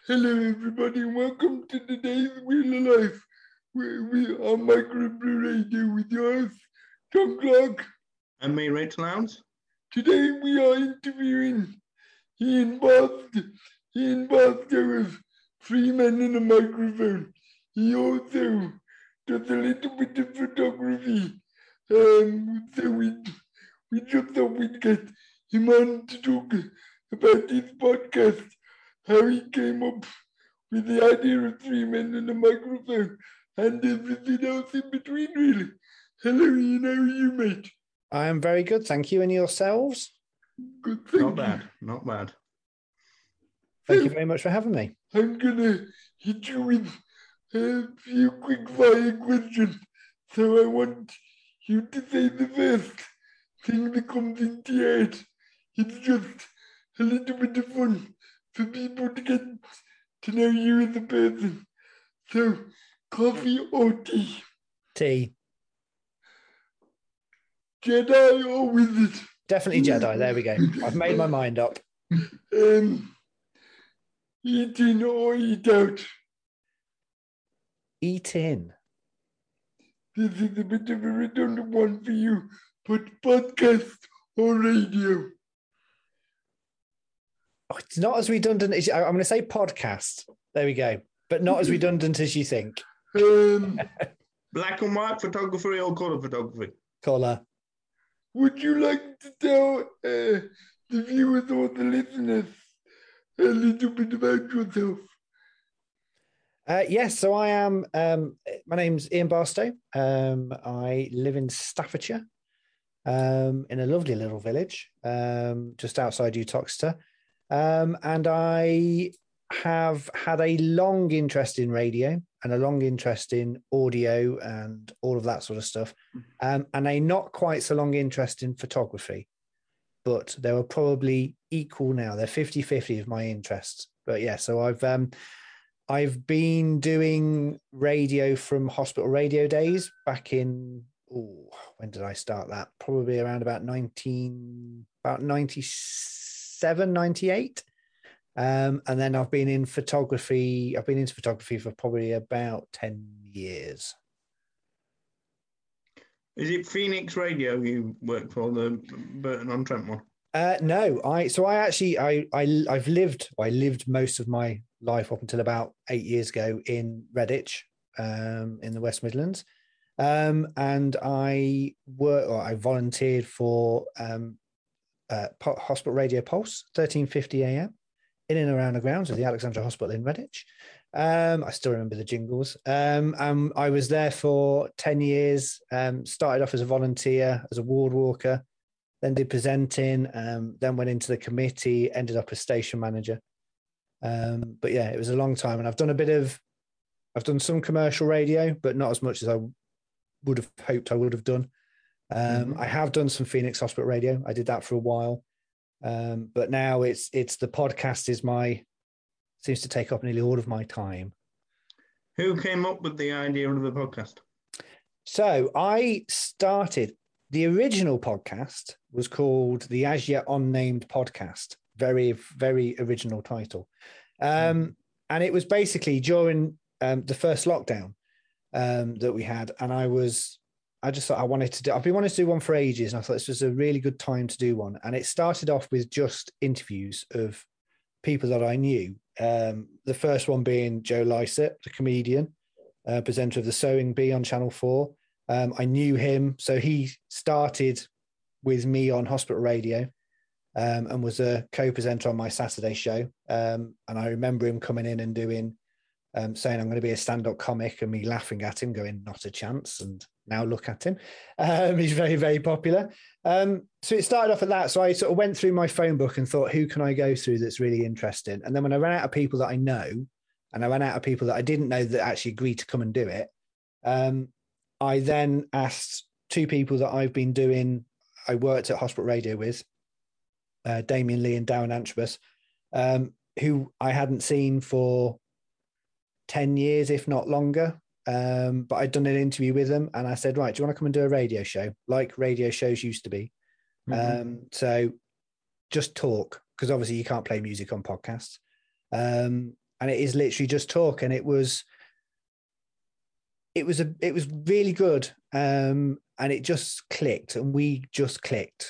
Hello, everybody, and welcome to today's Wheel of Life, where we are Microbrew Radio with your host, John Clark. And me, Rachel Lowndes. Today we are interviewing Ian Barstow. Ian Barstow of Three Men and a Microphone. He also does a little bit of photography. So we just thought we'd get him on to talk about his podcast, how he came up with the idea of Three Men and a Microphone, and everything else in between, really. Hello, Ian, how are you, mate? I am very good, thank you. And yourselves? Good, thank you. Not bad. Thank you very much for having me. I'm going to hit you with a few quick fire questions. So I want you to say the first thing that comes into your head. It's just a little bit of fun for people to get to know you as a person. So, coffee or tea? Tea. Jedi or wizard? Definitely Jedi. There we go. I've made my mind up. Eat in or eat out? Eat in. This is a bit of a redundant one for you, but podcast or radio? Oh, it's not as redundant as I'm going to say podcast. There we go. But not as redundant as you think. Black and white photography or colour photography? Colour. Would you like to tell the viewers or the listeners a little bit about yourself? Yes, so I am, my name's Ian Barstow. I live in Staffordshire, in a lovely little village, just outside Uttoxeter. And I have had a long interest in radio and a long interest in audio and all of that sort of stuff, and a not quite so long interest in photography. But they were probably equal now. They're 50-50 of my interests. But yeah, so I've been doing radio from hospital radio days back in, when did I start that? Probably around about 97, 98. And then I've been into photography for probably about 10 years. Is it Phoenix Radio you work for, the Burton-on-Trent one? No, I lived most of my life up until about 8 years ago in Redditch, in the West Midlands, and I volunteered for Hospital Radio Pulse 1350 AM in and around the grounds of the Alexandra Hospital in Redditch. I still remember the jingles. I was there for 10 years. Started off as a volunteer, as a ward walker. Then did presenting, then went into the committee, ended up as station manager. But yeah, it was a long time. And I've done some commercial radio, but not as much as I would have hoped I would have done. I have done some Phoenix Hospital radio. I did that for a while. But now it's the podcast seems to take up nearly all of my time. Who came up with the idea of the podcast? So the original podcast was called the As Yet Unnamed Podcast. Very, very original title. And it was basically during the first lockdown that we had. And I just thought I've been wanting to do one for ages. And I thought this was a really good time to do one. And it started off with just interviews of people that I knew. The first one being Joe Lycett, the comedian, presenter of the Sewing Bee on Channel 4. I knew him, so he started with me on hospital radio, and was a co-presenter on my Saturday show. And I remember him coming in and doing, saying, I'm going to be a stand-up comic, and me laughing at him, going, not a chance. And now look at him. He's very, very popular. So it started off at that. So I sort of went through my phone book and thought, who can I go through that's really interesting? And then when I ran out of people that I know, and I ran out of people that I didn't know that actually agreed to come and do it, I then asked two people that I worked at hospital radio with, Damien Lee and Darren Antrobus, who I hadn't seen for 10 years, if not longer. But I'd done an interview with them and I said, right, do you want to come and do a radio show like radio shows used to be? So just talk, because obviously you can't play music on podcasts. and it is literally just talk. And it was really good. And it just clicked, and we just clicked.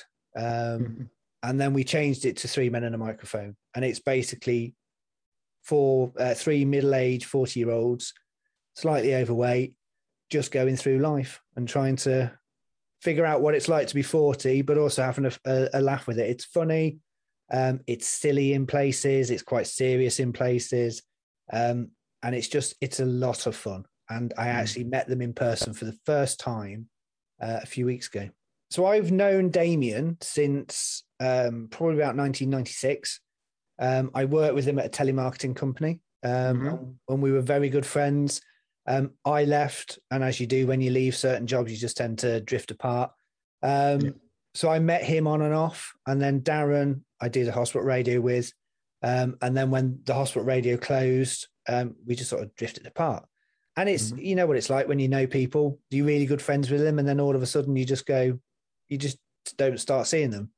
And then we changed it to 3 men and a microphone. And it's basically for 3 middle-aged 40-year-olds, slightly overweight, just going through life and trying to figure out what it's like to be 40, but also having a laugh with it. It's funny. It's silly in places. It's quite serious in places. And it's a lot of fun. And I actually met them in person for the first time a few weeks ago. So I've known Damien since probably about 1996. I worked with him at a telemarketing company when we were very good friends. I left, and as you do when you leave certain jobs, you just tend to drift apart. So I met him on and off, and then Darren, I did a hospital radio with. And then when the hospital radio closed, we just sort of drifted apart. And it's, you know what it's like when you know people, you're really good friends with them, and then all of a sudden you just don't start seeing them.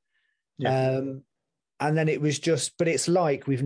And then it was just, but it's like we've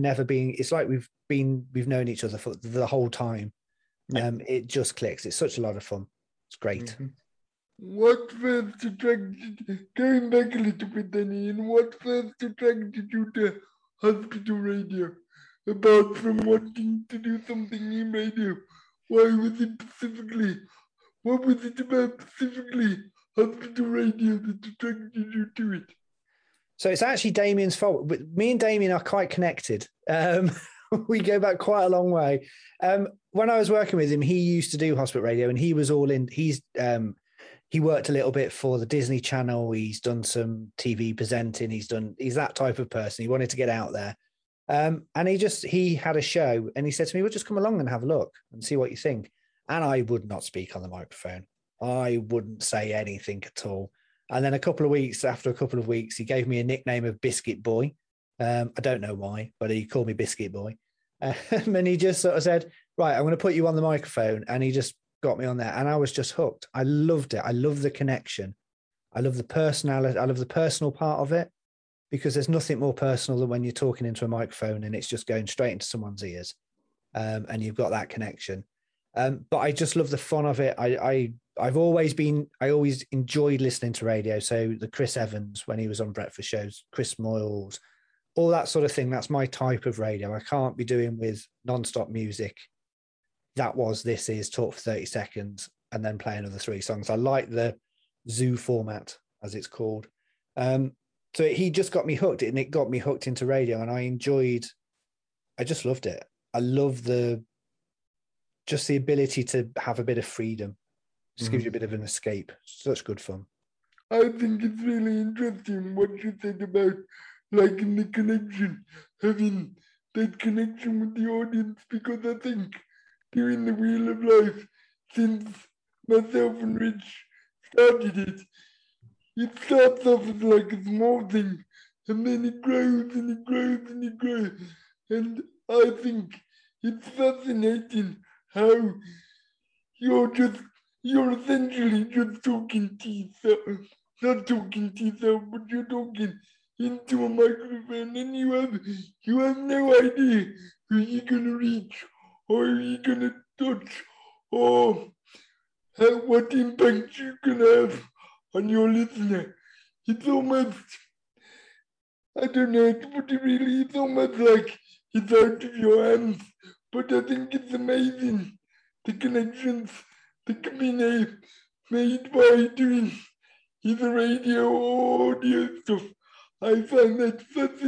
known each other for the whole time. It just clicks. It's such a lot of fun. It's great. What first attracted, going back a little bit then, Ian, what first attracted you to hospital radio? Apart from wanting to do something in radio, why was it specifically, what was it about specifically hospital radio that attracted you to it? So it's actually Damien's fault. Me and Damien are quite connected. We go back quite a long way. When I was working with him, he used to do hospital radio, and he was all in. He worked a little bit for the Disney Channel. He's done some TV presenting. He's that type of person. He wanted to get out there. And he had a show, and he said to me, well, just come along and have a look and see what you think. And I would not speak on the microphone. I wouldn't say anything at all. And then after a couple of weeks, he gave me a nickname of Biscuit Boy. I don't know why, but he called me Biscuit Boy. And he just sort of said, right, I'm going to put you on the microphone. And he just got me on there, and I was just hooked. I loved it. I love the connection. I love the personality. I love the personal part of it, because there's nothing more personal than when you're talking into a microphone and it's just going straight into someone's ears, and you've got that connection. But I just love the fun of it. I always enjoyed listening to radio. So the Chris Evans, when he was on breakfast shows, Chris Moyles, all that sort of thing. That's my type of radio. I can't be doing with non-stop music. This is talk for 30 seconds and then play another 3 songs. I like the zoo format, as it's called. So he just got me hooked, and it got me hooked into radio, and I just loved it. I love the ability to have a bit of freedom. Just gives you a bit of an escape. Such good fun. I think it's really interesting what you said about liking the connection, having that connection with the audience, because I think doing the Wheel of Life, since myself and Rich started it starts off as like a small thing, and then it grows and it grows and it grows. And I think it's fascinating how you're essentially just talking to yourself, not talking to yourself, but you're talking into a microphone, and you have no idea who you're gonna reach, or who you're gonna touch, or what impact you're gonna have on your listener. It's almost, I don't know, but it's almost like it's out of your hands. But I think it's amazing, the connections that can be made by doing either radio or audio stuff. I find that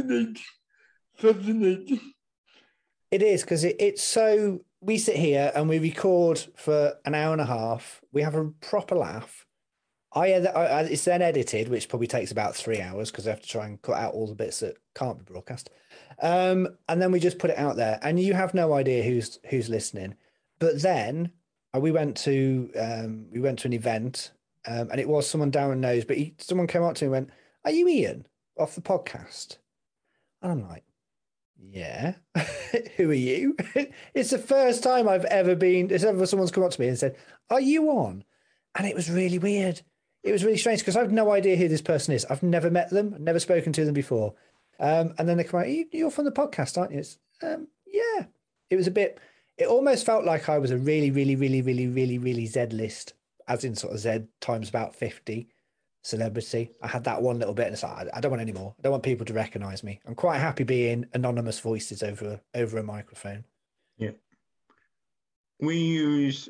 fascinating. It is, because it's so, we sit here and we record for an hour and a half. We have a proper laugh. It's then edited, which probably takes about 3 hours, because I have to try and cut out all the bits that can't be broadcast. And then we just put it out there, and you have no idea who's listening. But then we went to an event, and it was someone Darren knows, but someone came up to me and went, "Are you Ian off the podcast?" And I'm like, "Yeah." "Who are you?" It's the first time I've ever been. It's ever someone's come up to me and said, "Are you on?" And it was really weird. It was really strange, because I've no idea who this person is. I've never met them, never spoken to them before. And then they come out, "You're from the podcast, aren't you?" It's, yeah. was a bit. It almost felt like I was a really, really, really, really, really, really Z list, as in sort of Z times about 50 celebrity. I had that one little bit, and it's like, I don't want any more. I don't want people to recognize me. I'm quite happy being anonymous voices over a microphone. Yeah. We've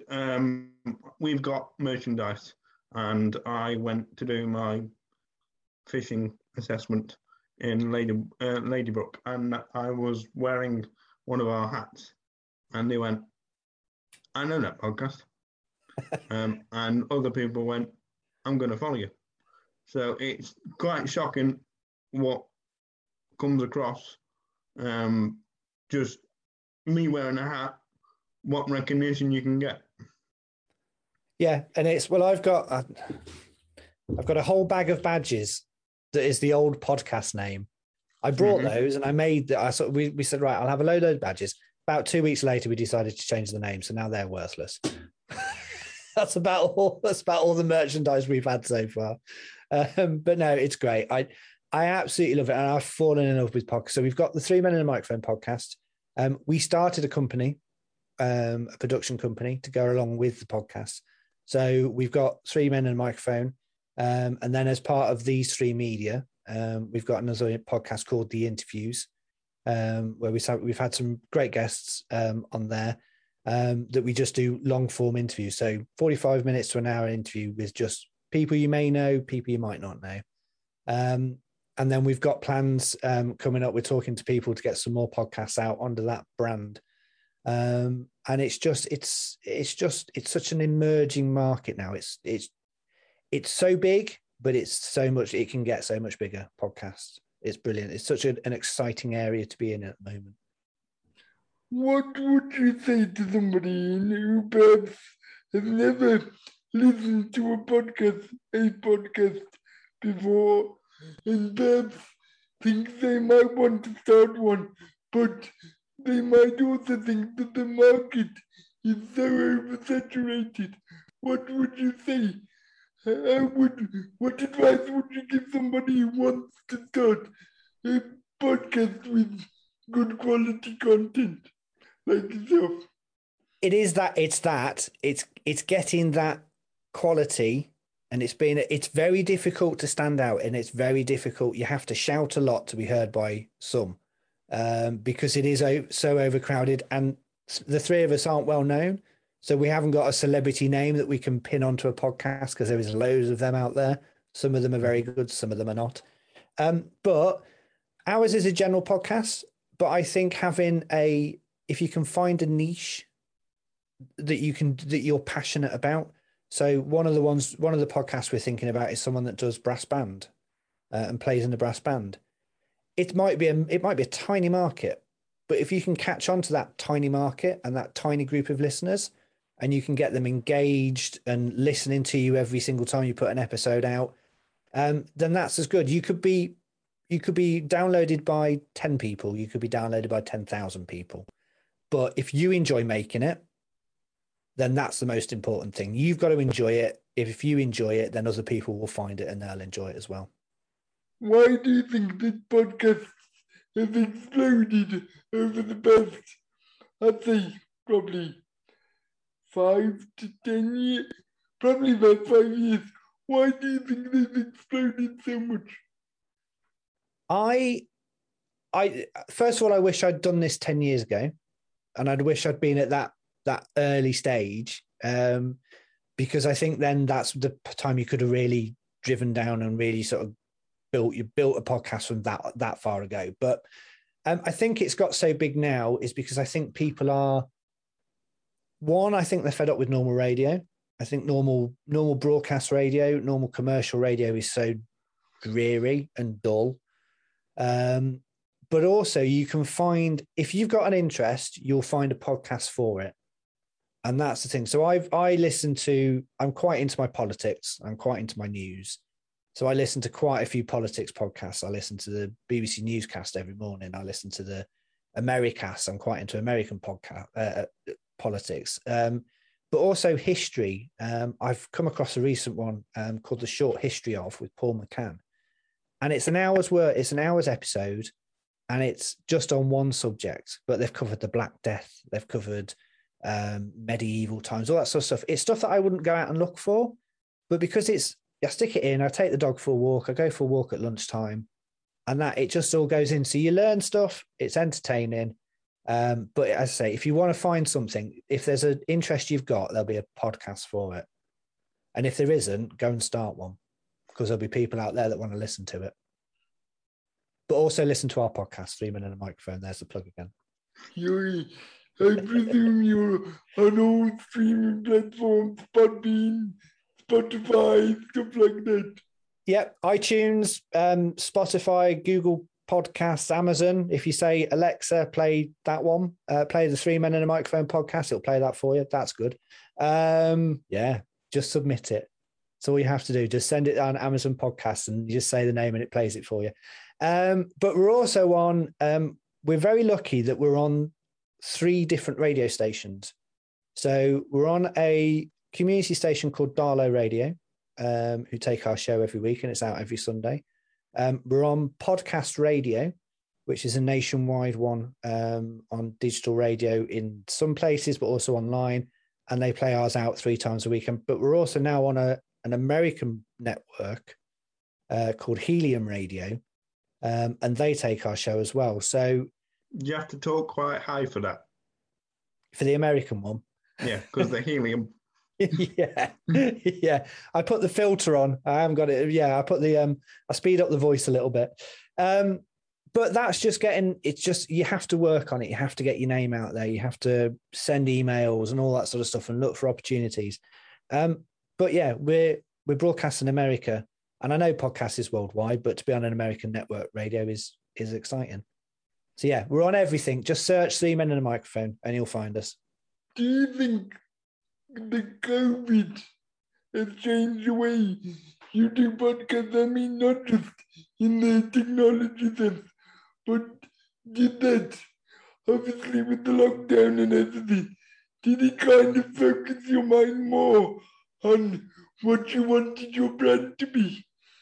got merchandise, and I went to do my fishing assessment in Ladybrook, and I was wearing one of our hats, and they went, "I know that podcast," and other people went, "I'm going to follow you." So it's quite shocking what comes across. Just me wearing a hat, what recognition you can get. Yeah, and it's I've got a whole bag of badges that is the old podcast name. I brought those and I made that. We said, right, I'll have a load of badges. About 2 weeks later, we decided to change the name, so now they're worthless. That's about all the merchandise we've had so far. But no, it's great. I absolutely love it, and I've fallen in love with podcasts. So we've got the 3 Men in a Microphone podcast. We started a company, a production company, to go along with the podcast. So we've got 3 Men in a Microphone, and then as part of these 3 media, we've got another podcast called The Interviews, where we've had some great guests on there that we just do long form interviews. So 45 minutes to an hour interview with just people you may know, people you might not know. And then we've got plans coming up. We're talking to people to get some more podcasts out under that brand. And it's such an emerging market now. It's so big, but it's so much, it can get so much bigger. Podcasts. It's brilliant. It's such an exciting area to be in at the moment. What would you say to somebody who perhaps has never listened to a podcast before, and perhaps thinks they might want to start one, but they might also think that the market is so oversaturated? What would you say? What advice would you give somebody who wants to start a podcast with good quality content like yourself? It's getting that quality, and it's very difficult to stand out, and it's very difficult. You have to shout a lot to be heard by some, because it is so overcrowded, and the 3 of us aren't well known. So we haven't got a celebrity name that we can pin onto a podcast, because there is loads of them out there. Some of them are very good, some of them are not. But ours is a general podcast. But I think if you can find a niche that you're passionate about. So one of the podcasts we're thinking about is someone that does brass band and plays in the brass band. It might be a tiny market, but if you can catch on to that tiny market and that tiny group of listeners, and you can get them engaged and listening to you every single time you put an episode out, then that's as good. You could be downloaded by 10 people. You could be downloaded by 10,000 people. But if you enjoy making it, then that's the most important thing. You've got to enjoy it. If you enjoy it, then other people will find it and they'll enjoy it as well. Why do you think this podcast has exploded over the past, I'd say, probably 5 to 10 years? Probably about 5 years. Why do you think they've exploded so much? I first of all, I wish I'd done this 10 years ago, and I'd wish I'd been at that early stage, because I think then that's the time you could have really driven down and really sort of built a podcast from that far ago. But I think it's got so big now is because I think people are, I think they're fed up with normal radio. I think normal broadcast radio, normal commercial radio is so dreary and dull. But also you can find, if you've got an interest, you'll find a podcast for it. And that's the thing. So I'm quite into my politics. I'm quite into my news. So I listen to quite a few politics podcasts. I listen to the BBC Newscast every morning. I listen to the Americast. I'm quite into American podcast, politics. But also history. I've come across a recent one called The Short History Of with Paul McCann. And it's an hour's episode. and it's just on one subject, but they've covered the Black Death, they've covered medieval times, all that sort of stuff. It's stuff that I wouldn't go out and look for, but because I stick it in, I take the dog for a walk, I go for a walk at lunchtime, and that it just all goes in. So you learn stuff, it's entertaining. But as I say, if you want to find something, if there's an interest you've got, there'll be a podcast for it. And if there isn't, go and start one, because there'll be people out there that want to listen to it. But also listen to our podcast, 3 Men and a Microphone. There's the plug again. I presume you're on all streaming platforms, Podbean, Spotify, stuff like that. Yep, iTunes, Spotify, Google Podcasts, Amazon. If you say, Alexa, play that one, play the 3 Men and a Microphone podcast, it'll play that for you. That's good. Yeah, just submit it. That's all you have to do. Just send it on Amazon Podcasts and you just say the name and it plays it for you. But we're also on, we're very lucky that we're on 3 different radio stations. So we're on a community station called Darlow Radio, who take our show every week, and it's out every Sunday. We're on Podcast Radio, which is a nationwide one, on digital radio in some places, but also online. And they play ours out 3 times a week. But we're also now on an American network called Helium Radio, and they take our show as well. So you have to talk quite high for that. For the American one. Yeah, because the helium. yeah. I put the filter on. I haven't got it. Yeah, I put I speed up the voice a little bit. But that's just it's just, you have to work on it. You have to get your name out there. You have to send emails and all that sort of stuff and look for opportunities. But yeah, we're broadcasting in America, and I know podcast is worldwide, but to be on an American network radio is exciting. So yeah, we're on everything. Just search 3 Men and a Microphone and you'll find us. Do you think the COVID has changed the way you do podcasts? I mean, not just in the technology sense, but did that, obviously with the lockdown and everything, did it kind of focus your mind more on what you wanted your brand to be?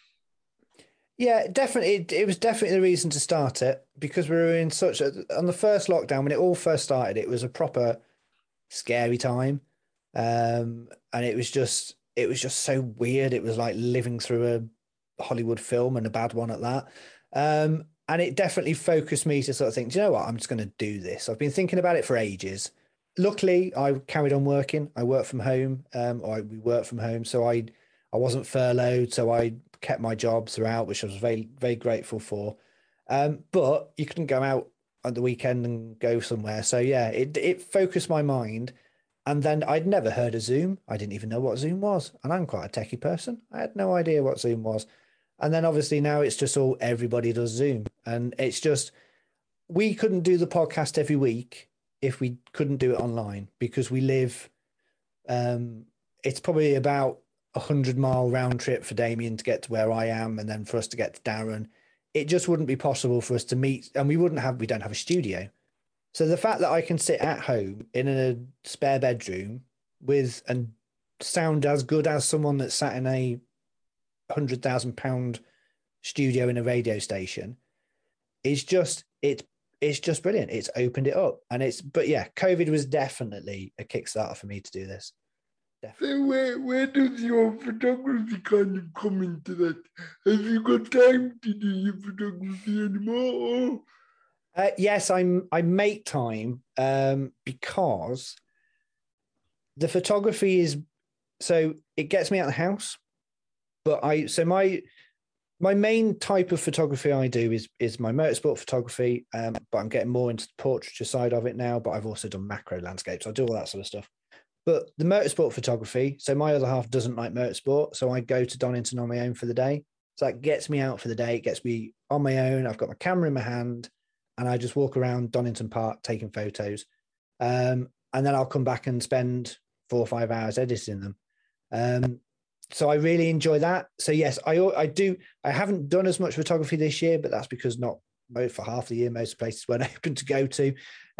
Yeah, definitely. It was definitely the reason to start it, because we were in on the first lockdown, when it all first started, it was a proper scary time. And it was just so weird. It was like living through a Hollywood film, and a bad one at that. And it definitely focused me to sort of think, do you know what? I'm just going to do this. I've been thinking about it for ages. Luckily, I carried on working. I worked from home, we worked from home. So I wasn't furloughed. So I kept my job throughout, which I was very, very grateful for. But you couldn't go out on the weekend and go somewhere. So yeah, it focused my mind. And then I'd never heard of Zoom. I didn't even know what Zoom was. And I'm quite a techie person. I had no idea what Zoom was. And then obviously now it's just everybody does Zoom. And it's just, we couldn't do the podcast every week if we couldn't do it online, because we live, it's probably about 100-mile round trip for Damien to get to where I am, and then for us to get to Darren. It just wouldn't be possible for us to meet, and we don't have a studio. So the fact that I can sit at home in a spare bedroom and sound as good as someone that sat in a £100,000 studio in a radio station is just, it's just brilliant. It's opened it up, but yeah, COVID was definitely a Kickstarter for me to do this. Definitely. So where does your photography kind of come into that? Have you got time to do your photography anymore? Yes, I make time because the photography is, so it gets me out of the house. But my main type of photography I do is my motorsport photography, but I'm getting more into the portraiture side of it now. But I've also done macro landscapes. I do all that sort of stuff. But the motorsport photography, so my other half doesn't like motorsport, so I go to Donington on my own for the day. So that gets me out for the day. It gets me on my own. I've got my camera in my hand, and I just walk around Donington Park taking photos. And then I'll come back and spend 4 or 5 hours editing them. So I really enjoy that. So yes, I do. I haven't done as much photography this year, but that's because for half the year, most places weren't open to go to.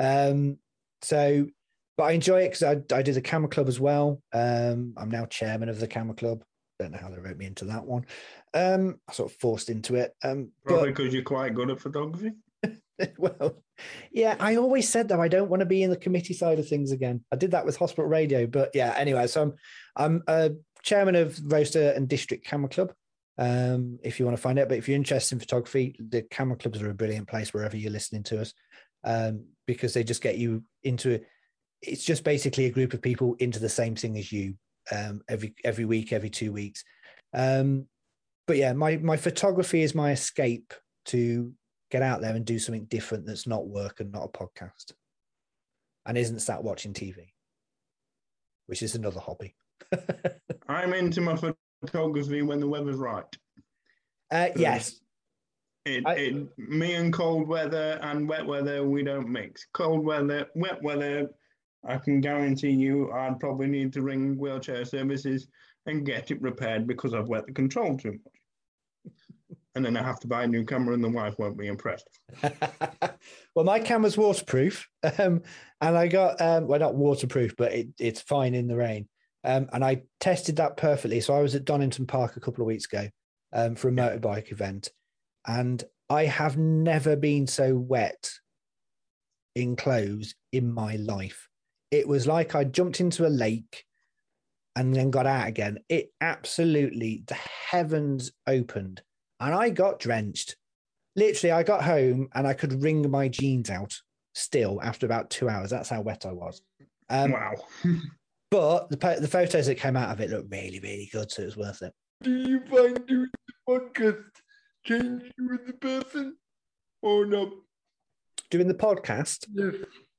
But I enjoy it because I do the Camera Club as well. I'm now chairman of the Camera Club. Don't know how they wrote me into that one. I sort of forced into it. Probably because you're quite good at photography. Well, yeah, I always said though I don't want to be in the committee side of things again. I did that with hospital radio, but yeah. Anyway, so I'm a chairman of Roaster and District Camera Club. If you want to find out, but if you're interested in photography, the camera clubs are a brilliant place wherever you're listening to us, because they just get you into it. It's just basically a group of people into the same thing as you, every week, every 2 weeks. But yeah, my photography is my escape to get out there and do something different that's not work and not a podcast, and isn't sat watching TV, which is another hobby. I'm into my photography when the weather's right. Yes. Me and cold weather and wet weather, we don't mix. Cold weather, wet weather, I can guarantee you I'd probably need to ring wheelchair services and get it repaired because I've wet the control too much. And then I have to buy a new camera and the wife won't be impressed. Well, my camera's waterproof. And I got, well, not waterproof, but it's fine in the rain. And I tested that perfectly. So I was at Donington Park a couple of weeks ago for a motorbike event. And I have never been so wet in clothes in my life. It was like I jumped into a lake and then got out again. It absolutely, the heavens opened. And I got drenched. Literally, I got home and I could wring my jeans out still after about 2 hours. That's how wet I was. Wow. But the photos that came out of it looked really, really good, so it was worth it. Do you find doing the podcast change you as a person or not? Doing the podcast? Yes.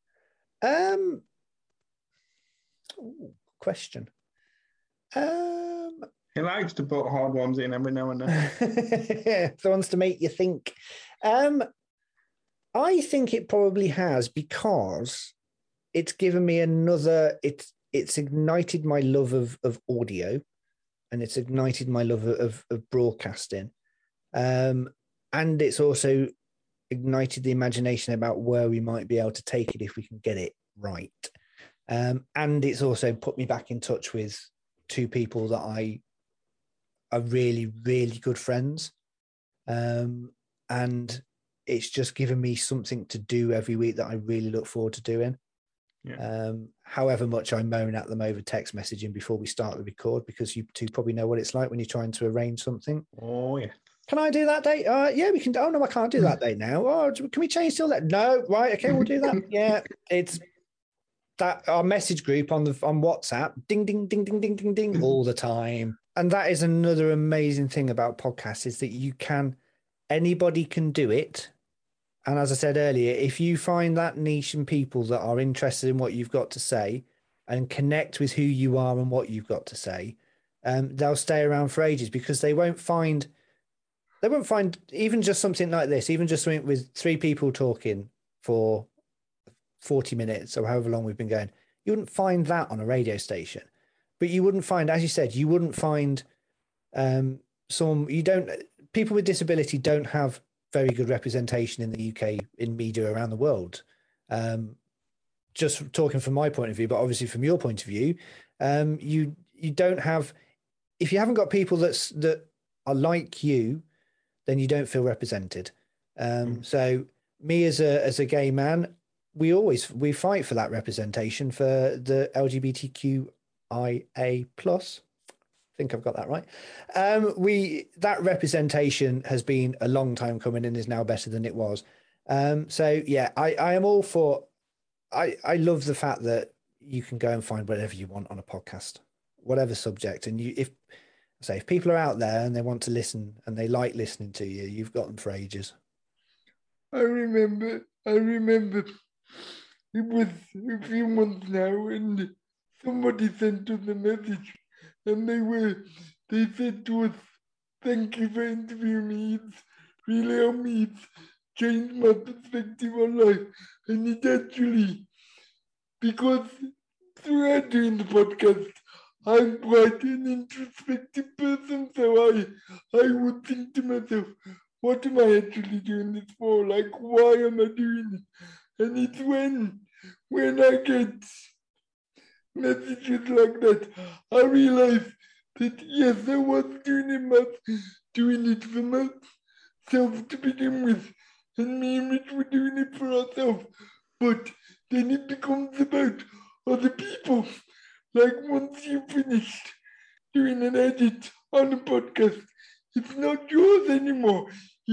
Question. He likes to put hard ones in every now and then. So wants to make you think. I think it probably has, because it's given me another. It's ignited my love of audio, and it's ignited my love of broadcasting, and it's also ignited the imagination about where we might be able to take it if we can get it right. And it's also put me back in touch with two people that are really, really good friends. And it's just given me something to do every week that I really look forward to doing. Yeah. However much I moan at them over text messaging before we start the record, because you two probably know what it's like when you're trying to arrange something. Oh, yeah. Can I do that date? Yeah, we can. Oh, no, I can't do that date now. Oh, can we change till that? No, right. Okay, we'll do that. Yeah, it's that our message group on WhatsApp, ding, ding, ding, ding, ding, ding, ding, all the time. And that is another amazing thing about podcasts, is that anybody can do it. And as I said earlier, if you find that niche and people that are interested in what you've got to say and connect with who you are and what you've got to say, they'll stay around for ages, because they won't find even just something like this, even just something with three people talking for 40 minutes or however long we've been going. You wouldn't find that on a radio station, but you wouldn't find, as you said, people with disability don't have very good representation in the UK in media around the world. Just talking from my point of view, but obviously from your point of view, you don't have, if you haven't got people that are like you, then you don't feel represented. So me as a gay man, we fight for that representation for the LGBTQIA plus. I think I've got that right. That representation has been a long time coming and is now better than it was. So yeah, I am all for. I love the fact that you can go and find whatever you want on a podcast, whatever subject, and if people are out there and they want to listen and they like listening to you, you've got them for ages. I remember it was a few months now, and somebody sent us a message, and they said to us, "Thank you for interviewing me. It's really helped me. It's changed my perspective on life." And it actually, because throughout doing the podcast, I'm quite an introspective person, so I would think to myself, what am I actually doing this for? Like, why am I doing it? And it's when I get messages like that, I realize that yes, I was doing it for myself to begin with. and me and Rich were doing it for ourselves. But then it becomes about other people. Like once you finished doing an edit on a podcast, it's not yours anymore.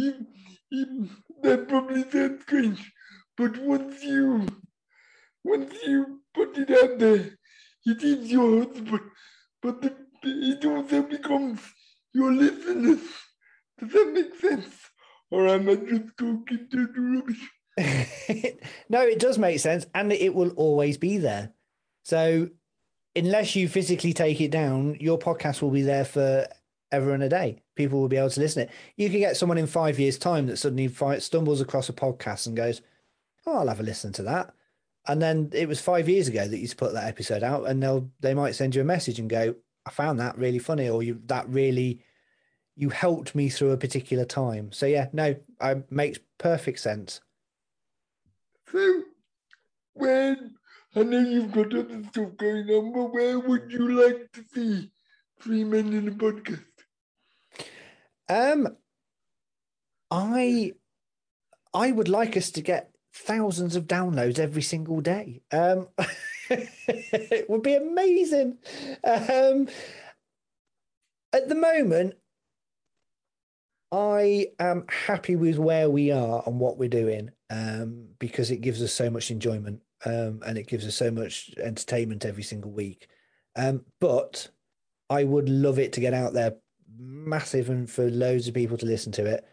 That probably sounds strange, but once you put it out there, it is yours, but it also becomes your listeners. Does that make sense? Or am I just talking to the rubbish? No, it does make sense, and it will always be there. So unless you physically take it down, your podcast will be there for ever and a day. People will be able to listen to it. You can get someone in 5 years' time that suddenly stumbles across a podcast and goes, "Oh, I'll have a listen to that." And then it was 5 years ago that you put that episode out, and they might send you a message and go, "I found that really funny," or you helped me through a particular time. So yeah, no, it makes perfect sense. So, when I know you've got other stuff going on, but where would you like to see Three Men in a Podcast? I would like us to get thousands of downloads every single day. It would be amazing. At the moment, I am happy with where we are and what we're doing, because it gives us so much enjoyment, and it gives us so much entertainment every single week. But I would love it to get out there massive and for loads of people to listen to it.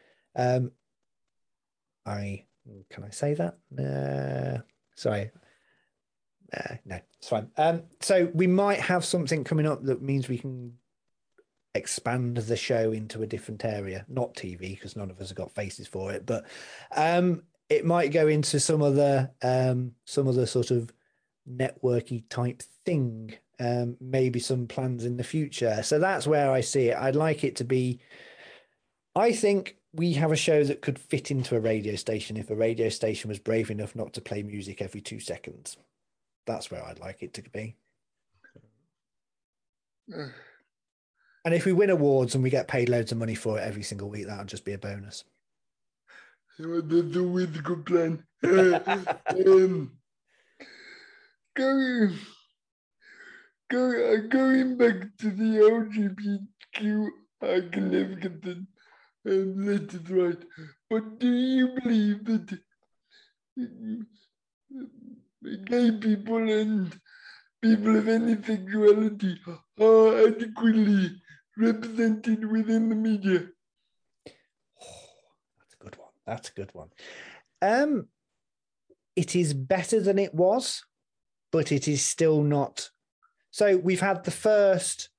Can I say that? Sorry. No, it's fine. So we might have something coming up that means we can expand the show into a different area, not TV, because none of us have got faces for it, but it might go into some other sort of networky type thing. Maybe some plans in the future. So that's where I see it. I'd like it to be. I think we have a show that could fit into a radio station if a radio station was brave enough not to play music every 2 seconds. That's where I'd like it to be. And if we win awards and we get paid loads of money for it every single week, that'll just be a bonus. That's always a good plan. Going back to the LGBTQ, I can never get the letters right. But do you believe that gay people and people of any sexuality are adequately represented within the media? That's a good one. That's a good one. It is better than it was, but it is still not. So we've had the first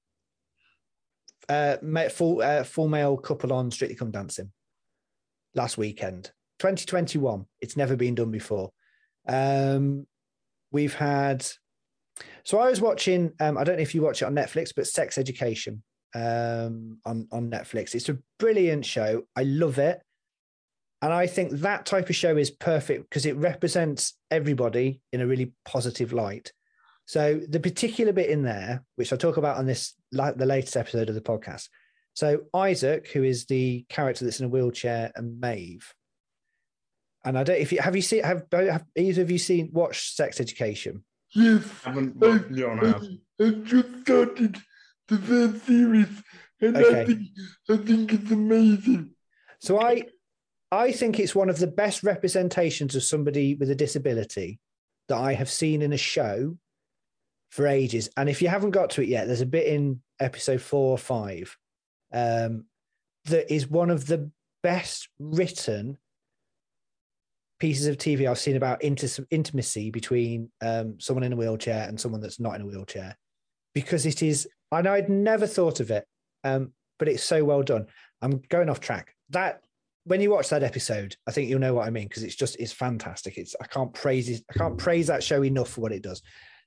full male couple on Strictly Come Dancing last weekend, 2021. It's never been done before. We've had. So I was watching. I don't know if you watch it on Netflix, but Sex Education on Netflix. It's a brilliant show. I love it. And I think that type of show is perfect because it represents everybody in a really positive light. So the particular bit in there, which I talk about on this, like the latest episode of the podcast. So Isaac, who is the character that's in a wheelchair, and Maeve. And I don't. If you have either of you watched Sex Education? Yes, I haven't, but John has. I just started the first series, and Okay. I think it's amazing. So I think it's one of the best representations of somebody with a disability that I have seen in a show for ages. And if you haven't got to it yet, there's a bit in episode 4 or 5 that is one of the best written pieces of TV I've seen about intimacy between someone in a wheelchair and someone that's not in a wheelchair, because it is, I know I'd never thought of it, but it's so well done. I'm going off track. That when you watch that episode, I think you'll know what I mean, because it's fantastic. I can't praise that show enough for what it does.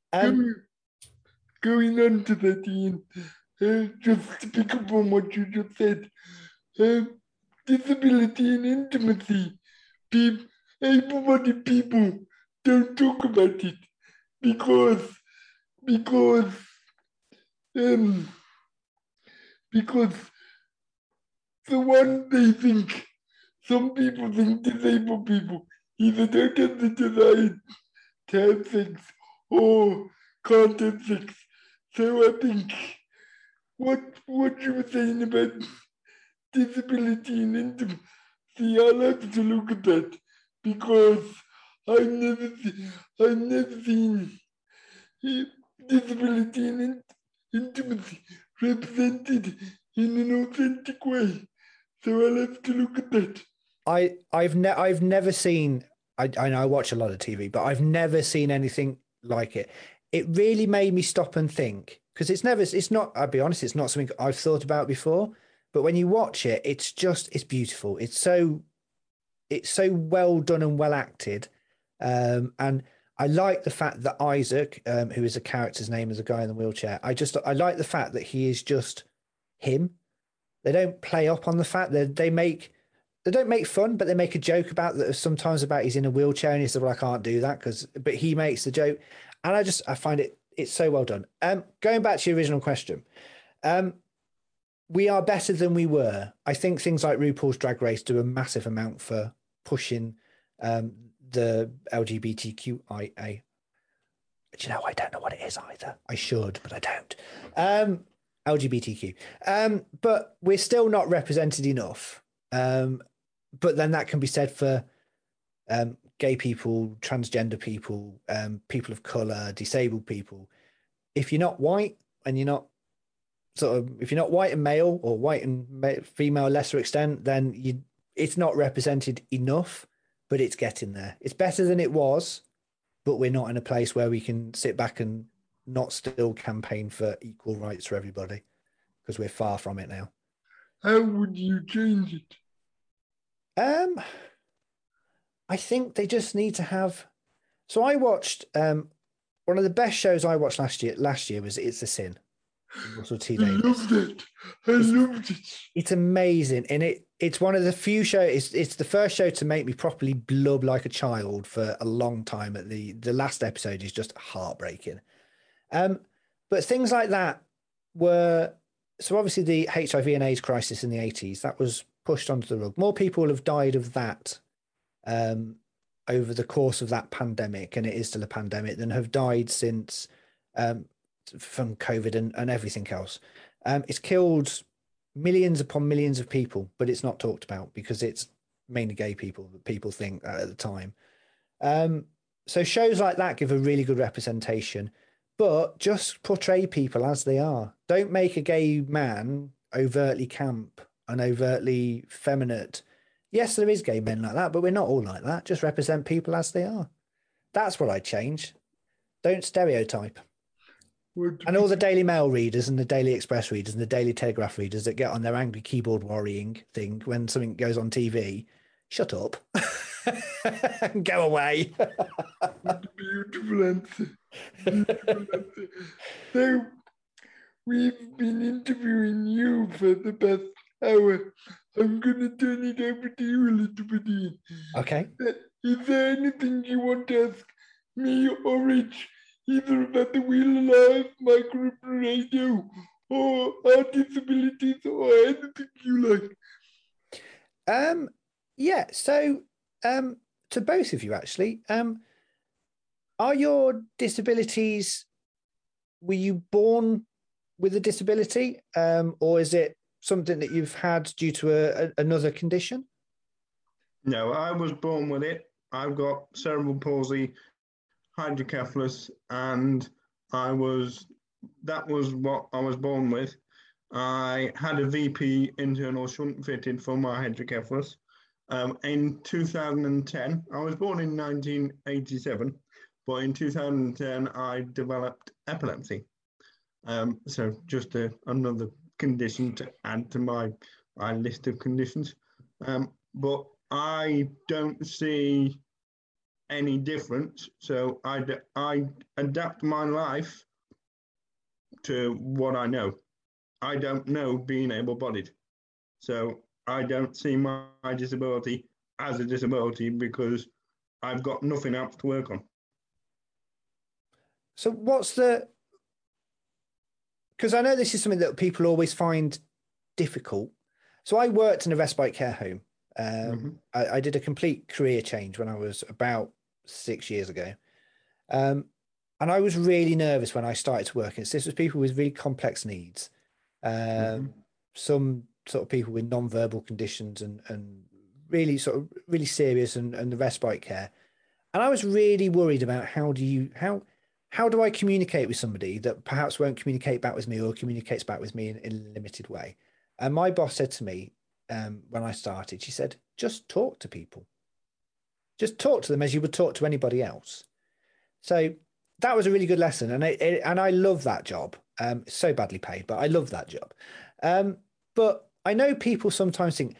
Going on to that, Ian, just to pick up on what you just said, disability and intimacy, able-bodied people don't talk about it because for one, they think some people think disabled people either don't have the design to have sex or can't have sex. So I think what you were saying about disability and intimacy, I'll have to look at that because I've never seen disability and intimacy represented in an authentic way. So I'll have to look at that. I've never seen. I know I watch a lot of TV, but I've never seen anything like it. It really made me stop and think because it's not. I'll be honest, it's not something I've thought about before. But when you watch it, it's beautiful. It's so well done and well acted, and I like the fact that Isaac, who is a character's name as a guy in the wheelchair, I like the fact that he is just him. They don't play up on the fact that they don't make fun, but they make a joke about that sometimes about he's in a wheelchair and he's like, well, I can't do that but he makes the joke. And I find it's so well done. Going back to your original question, we are better than we were. I think things like RuPaul's Drag Race do a massive amount for pushing the LGBTQIA. Do you know, I don't know what it is either. I should, but I don't. LGBTQ. But we're still not represented enough. But then that can be said for gay people, transgender people, people of color, disabled people. If you're not white and you're not if you're not white and male or white and female, lesser extent, then it's not represented enough, but it's getting there. It's better than it was, but we're not in a place where we can sit back and not still campaign for equal rights for everybody because we're far from it now. How would you change it? I think they just need to have. So I watched one of the best shows I watched last year was It's a Sin. Russell T Davies. I loved it. I loved it. It's amazing, and it's one of the few shows. It's the first show to make me properly blub like a child for a long time. At the last episode is just heartbreaking. But things like that were so obviously the HIV and AIDS crisis in the 80s that was pushed onto the rug. More people have died of that over the course of that pandemic, and it is still a pandemic, than have died since from COVID and everything else. It's killed millions upon millions of people, but it's not talked about because it's mainly gay people that people think at the time. So shows like that give a really good representation, but just portray people as they are. Don't make a gay man overtly camp and overtly feminine. Yes, there is gay men like that, but we're not all like that. Just represent people as they are. That's what I'd change. Don't stereotype. And all the Daily Mail readers and the Daily Express readers and the Daily Telegraph readers that get on their angry keyboard worrying thing when something goes on TV, shut up and go away. Beautiful answer. Beautiful answer. So, we've been interviewing you for the past hour. I'm going to turn it over to you a little bit, Ian. Okay. Is there anything you want to ask me or Rich, either about the Wheel of Life, Micro Radio, or our disabilities, or anything you like? Yeah, so to both of you actually, are your disabilities, were you born with a disability, or is it something that you've had due to another condition? No, I was born with it. I've got cerebral palsy, hydrocephalus, and that was what I was born with. I had a VP internal shunt fitted for my hydrocephalus. In 2010, I was born in 1987, but in 2010 I developed epilepsy. So just another condition to add to my list of conditions. But I don't see any difference. So I adapt my life to what I know. I don't know being able-bodied. So I don't see my disability as a disability because I've got nothing else to work on. So because I know this is something that people always find difficult. So I worked in a respite care home I did a complete career change when I was about 6 years ago. And I was really nervous when I started to work. This was people with really complex needs, some sort of people with non-verbal conditions and really sort of really serious and the respite care. And I was really worried about how do I communicate with somebody that perhaps won't communicate back with me or communicates back with me in a limited way. And my boss said to me when I started, she said, just talk to people. Just talk to them as you would talk to anybody else. So that was a really good lesson. And I love that job. It's so badly paid, but I love that job. But I know people sometimes think,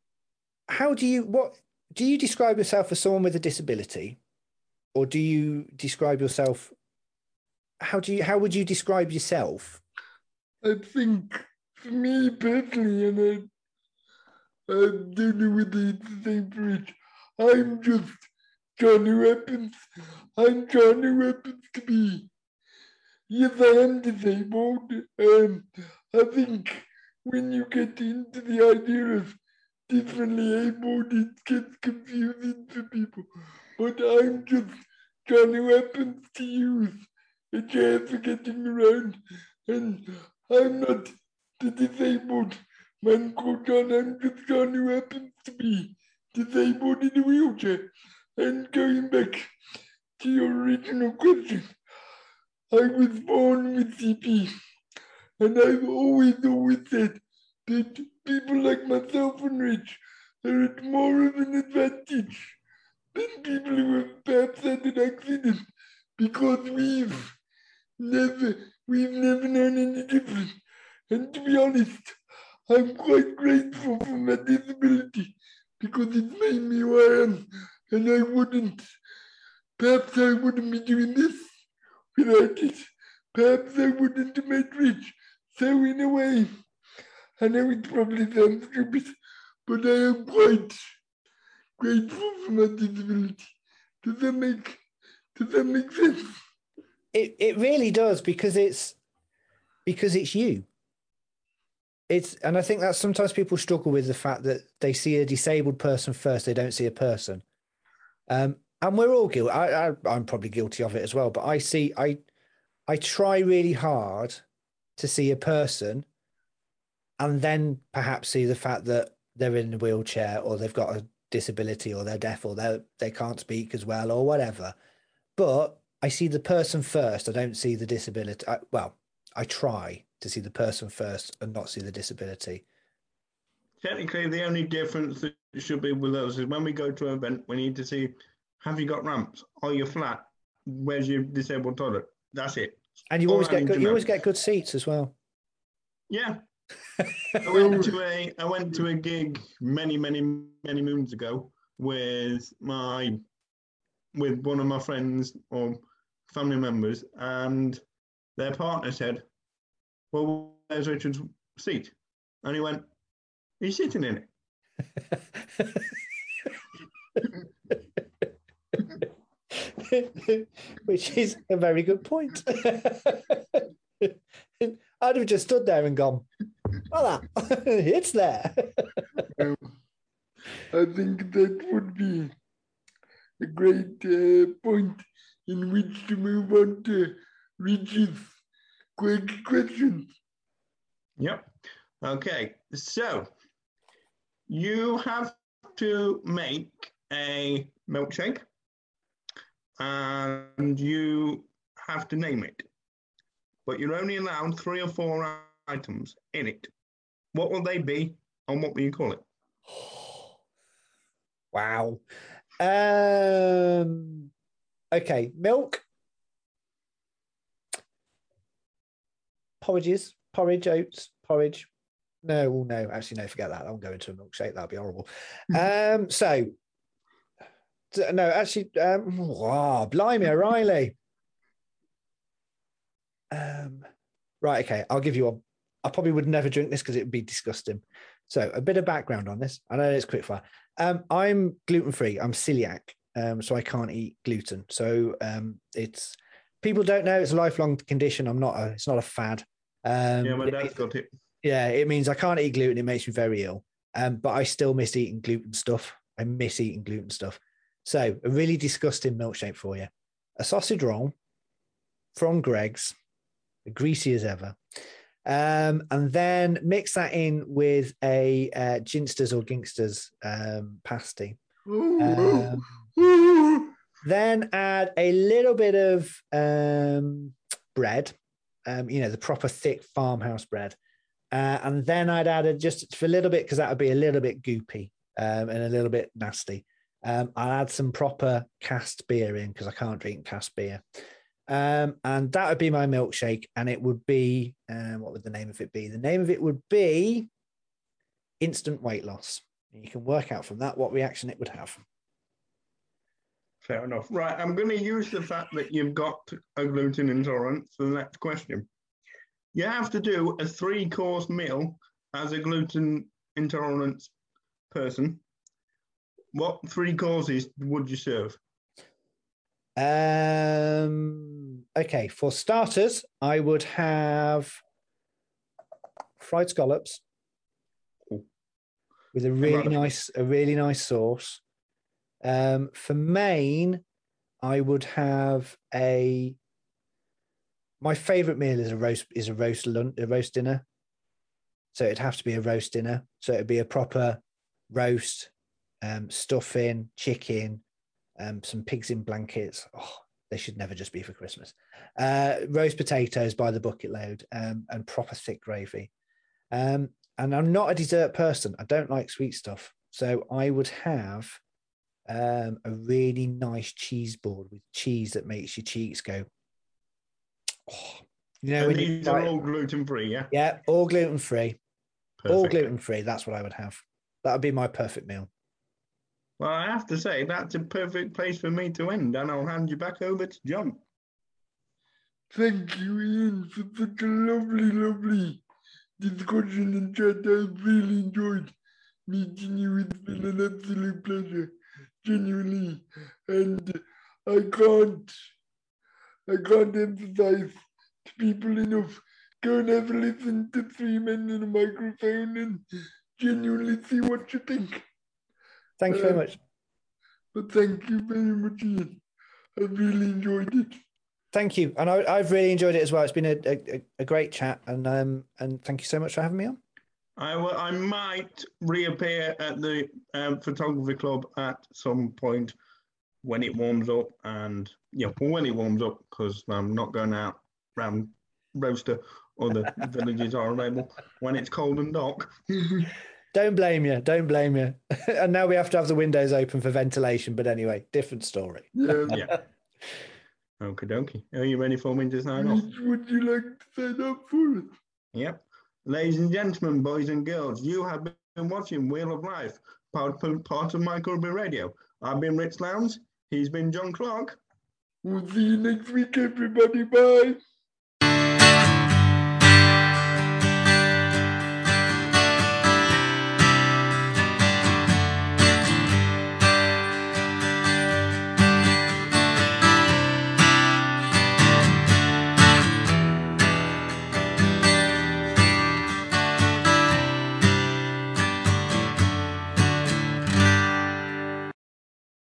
do you describe yourself as someone with a disability? Or do you describe yourself? How would you describe yourself? I think for me personally, and I don't know whether it's the same for each, I'm just John who happens. I'm John who happens to be. Yes, I am disabled. I think when you get into the idea of differently abled, it gets confusing for people. But I'm just John who happens to use a chair for getting around. And I'm not the disabled man called John. I'm just John who happens to be disabled in a wheelchair. And going back to your original question, I was born with CP. And I've always said that people like myself and Rich are at more of an advantage than people who have perhaps had an accident because we've never known any difference. And to be honest, I'm quite grateful for my disability because it's made me who I am. And perhaps I wouldn't be doing this without it. Perhaps I wouldn't have made Rich. So in a way, I know it probably sounds stupid, but I am quite grateful for my disability. Does that make sense? It really does because it's you. And I think that sometimes people struggle with the fact that they see a disabled person first, they don't see a person. And we're all guilty. I'm probably guilty of it as well. But I try really hard to see a person and then perhaps see the fact that they're in a wheelchair or they've got a disability or they're deaf or they can't speak as well or whatever. But I see the person first. I don't see the disability. I try to see the person first and not see the disability. Technically, the only difference that should be with us is when we go to an event, we need to see, have you got ramps? Are you flat? Where's your disabled toilet? That's it. And you always get good seats as well. Yeah. I went to a gig many moons ago with one of my friends or family members, and their partner said, well, where's Richard's seat? And he went, he's sitting in it. Which is a very good point. I'd have just stood there and gone, well, it's there. I think that would be a great point in which to move on to Rich's quick questions. Yep. Okay. So you have to make a milkshake and you have to name it. But you're only allowed 3 or 4 items in it. What will they be and what will you call it? Wow. Okay, milk. Porridge, oats, porridge. No, actually, no, forget that. I'll go into a milkshake. That'd be horrible. Blimey, O'Reilly. Right, okay, I'll give you one. I probably would never drink this because it would be disgusting. So a bit of background on this. I know it's quickfire. I'm gluten-free. I'm celiac, so I can't eat gluten. So it's people don't know it's a lifelong condition. It's not a fad. Yeah, my dad's got it. Yeah, it means I can't eat gluten. It makes me very ill. But I still miss eating gluten stuff. I miss eating gluten stuff. So a really disgusting milkshake for you. A sausage roll from Greg's, greasy as ever. And then mix that in with a Ginsters or Gingsters pasty. Then add a little bit of bread, the proper thick farmhouse bread. And then I'd add just for a little bit, because that would be a little bit goopy and a little bit nasty. I'll add some proper cask beer in, because I can't drink cask beer. And that would be my milkshake. And it would be, what would the name of it be? The name of it would be Instant Weight Loss. And you can work out from that what reaction it would have. Fair enough. Right, I'm going to use the fact that you've got a gluten intolerance for the next question. You have to do a 3-course meal as a gluten intolerance person. What 3 courses would you serve? Okay, for starters, I would have fried scallops with a really nice sauce. For main, I would have my favorite meal is a roast dinner. So it'd have to be a roast dinner. So it'd be a proper roast, stuffing, chicken, some pigs in blankets. Oh, they should never just be for Christmas. Roast potatoes by the bucket load, and proper thick gravy. And I'm not a dessert person. I don't like sweet stuff. So I would have a really nice cheese board with cheese that makes your cheeks go. Oh, and these are all gluten-free, yeah? Yeah, all gluten-free. All gluten-free. That's what I would have. That would be my perfect meal. Well, I have to say, that's a perfect place for me to end, and I'll hand you back over to John. Thank you, Ian, for such a lovely discussion and chat. I've really enjoyed meeting you. It's been an absolute pleasure, genuinely. And I can't emphasize to people enough. Go and have a listen to 3 Men in a Microphone and genuinely see what you think. Thank you very much. But thank you very much, Ian. I really enjoyed it. Thank you, and I've really enjoyed it as well. It's been a great chat, and thank you so much for having me on. I might reappear at the photography club at some point when it warms up, and when it warms up, because I'm not going out round Roaster or the villages are available when it's cold and dark. Don't blame you. And now we have to have the windows open for ventilation. But anyway, different story. Yeah. Okie dokie. Are you ready for me to sign off? Would you like to sign up for it? Yep. Ladies and gentlemen, boys and girls, you have been watching Wheel of Life, part of Microbe Radio. I've been Rich Lowndes. He's been John Clark. We'll see you next week, everybody. Bye.